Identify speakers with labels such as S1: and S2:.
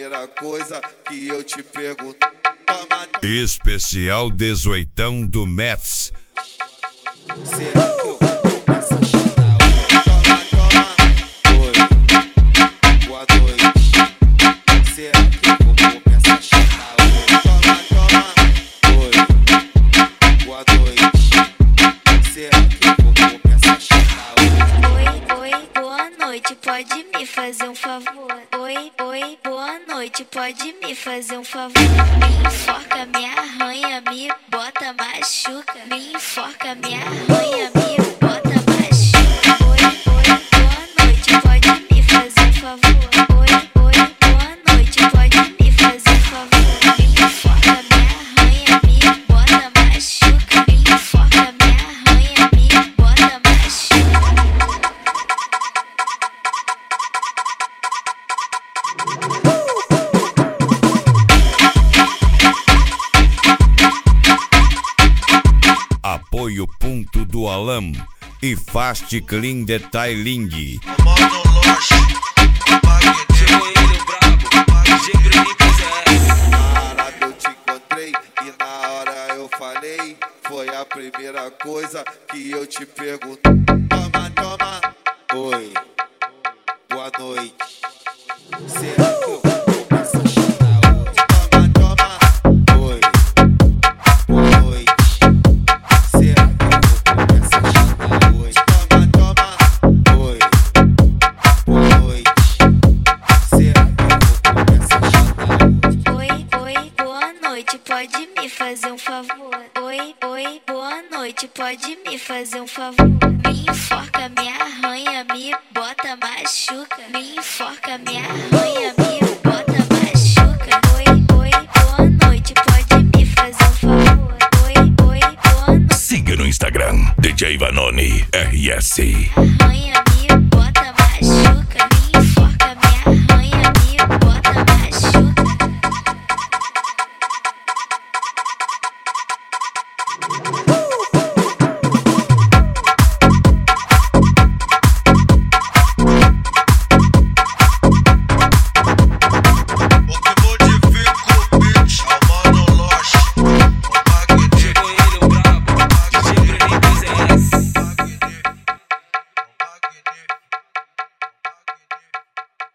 S1: primeira coisa que eu te pergunto. Toma,
S2: Especial 18ão do Mets.
S1: será que eu começo a chorar? Toma, oi, boa noite. Será que eu começo a chorar? Toma, oi, boa noite. Será que eu começo a chorar?
S3: Oi, boa noite, pode me fazer um favor? Oi, boa noite, pode me fazer um favor? Me enforca, me arranha, me bota, machuca. Me enforca, me arranha, me bota, machuca. Oi, boa noite, pode me fazer um favor? Oi, boa noite, pode me fazer um favor? Me enforca, me arranha, me bota, machuca. Me enforca, me arranha, me bota, machuca.
S2: Apoio Ponto do Alam e Fast Clean Detailing.
S1: Parada eu te encontrei e na hora eu falei. Foi a primeira coisa que eu te pergunto. Toma, oi, boa noite. Será que eu começo a chorar hoje? Toma, oi, boa noite. Será que eu começo a chorar hoje? Toma, oi, boa noite. Será que eu começo a chorar hoje?
S3: Oi, boa noite, pode me fazer um favor? Oi, boa noite, pode me fazer um favor? Me enforca, me arranha, me bota, machuca. Me enforca, me arranha, me bota, machuca. Oi, boa noite, pode me fazer um favor? Oi, boa noite.
S4: Siga no Instagram, DJ Vanoni RS.
S3: Arranha,